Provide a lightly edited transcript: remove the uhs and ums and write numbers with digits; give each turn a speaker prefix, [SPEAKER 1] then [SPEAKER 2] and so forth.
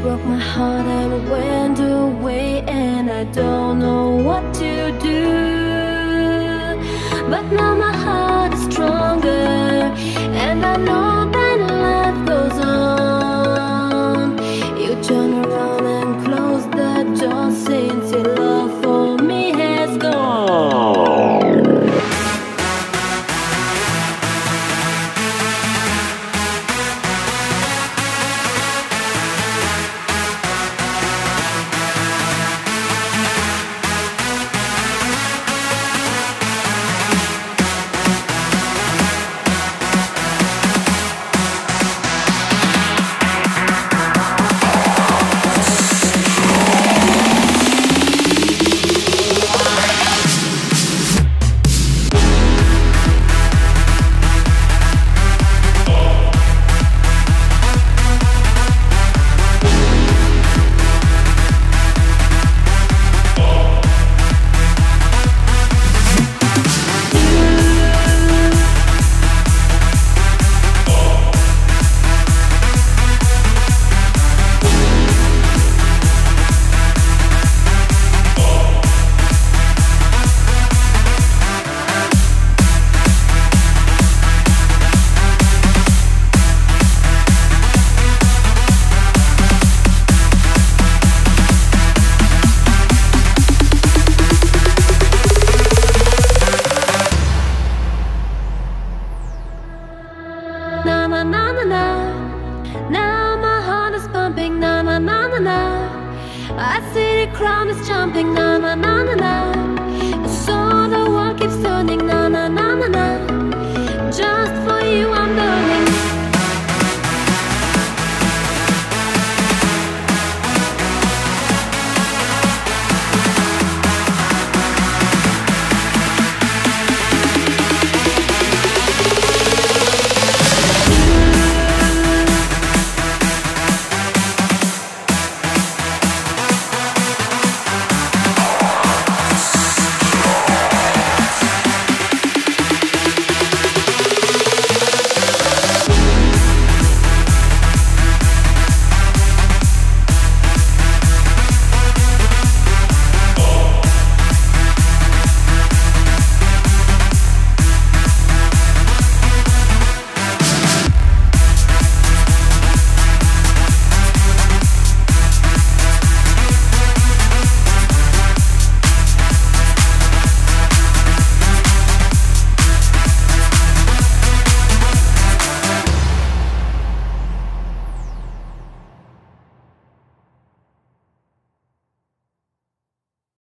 [SPEAKER 1] broke my heart and went away, and I don't know what to do. But now my heart is stronger, and I know that life goes on. You turn around and close the door since your love for me has gone. Na na na na na. Now my heart is pumping. Na na na na na. I see the crowd is jumping. Na na na na na. So the world keeps turning. Na na na na na. Just for you I'm burning.